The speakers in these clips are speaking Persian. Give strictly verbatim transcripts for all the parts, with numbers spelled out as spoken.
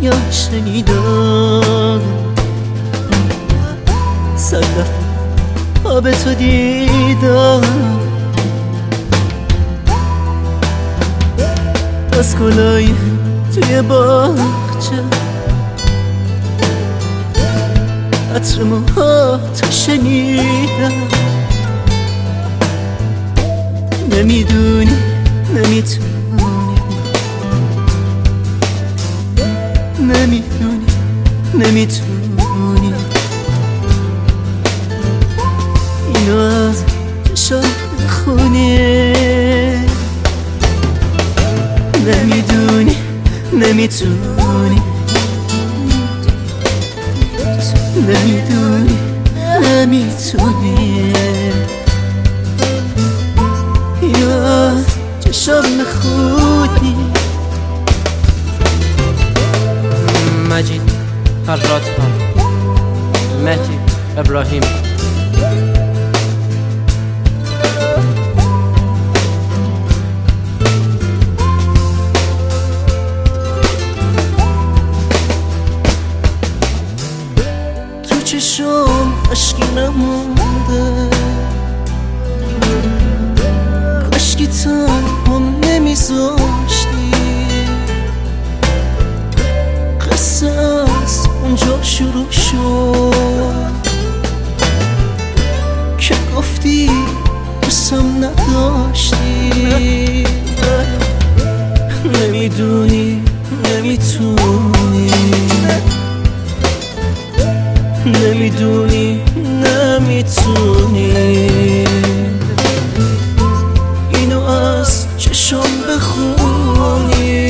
فریاد شنیدم، صد دفعه خواب تو دیدم، از گلای توی باغچه عطر موهاتو شنیدم. نمیدونی نمیتونی، نمیدونی نمیتونی اینو از چشام بخونی. نمیدونی نمیتونی، نمیدونی نمیتونی اینو از چشام بخونی. مجید فرات ها، مهدی ابراهیم. تو چشم عشقی نمونده، کاشکی تنهام نمیذاشتی، قصه از اونجا شروع شد که گفتی دوستم نداشتی. نمیدونی نمیتونی، نمیدونی نمیتونی اینو از چشم بخونی.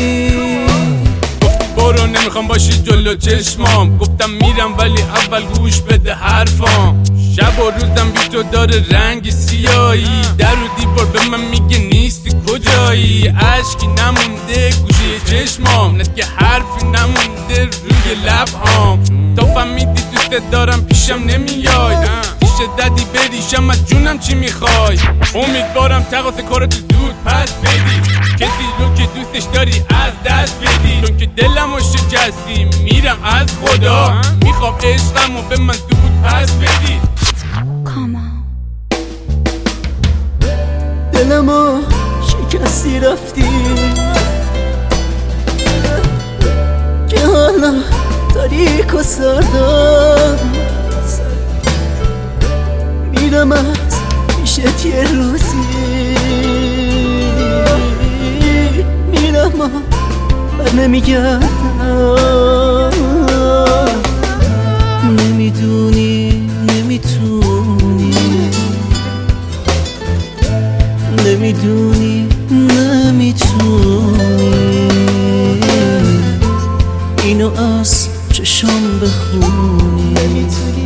برو نمیخوام باشی جلو چشمام، گفتم میرم ولی اول گوش بده حرفام. شب و روزم بی تو داره رنگ سیایی، در و دیوار به من میگه نیستی کجایی. عشقی نمونده گوشه چشمام، نه که حرفی نمونده روی لبهام. تا فهمیدی دوست دارم پیشم نمیای، پیش ددی بریشم از جونم چی میخوای. امیدوارم تقاس کارتو زود پس بدی، کسی رو که دوستش داری از دست بدی. چون که دلم رو شکستی میرم از خدا، میخوام عشقم رو به من زود پس بدی. دلم رو شکستی رفتی که حالا تاریک و سردم، میرم از پیشت یه روزی، میرم و بر نمیگردم. نمیدونی نمیتونی، نمیدونی نمیتونی اینو از چشم بخونی. نمیتونی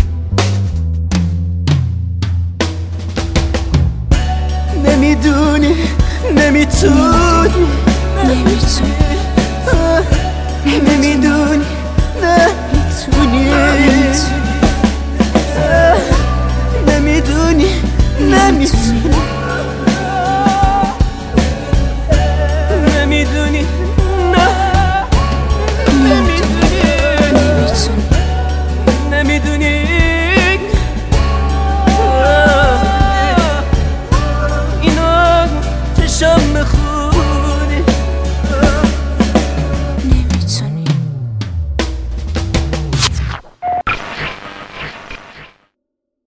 نمیدونی نمیتونی نمیدونی نمیتونی نمیدونی نمیتونی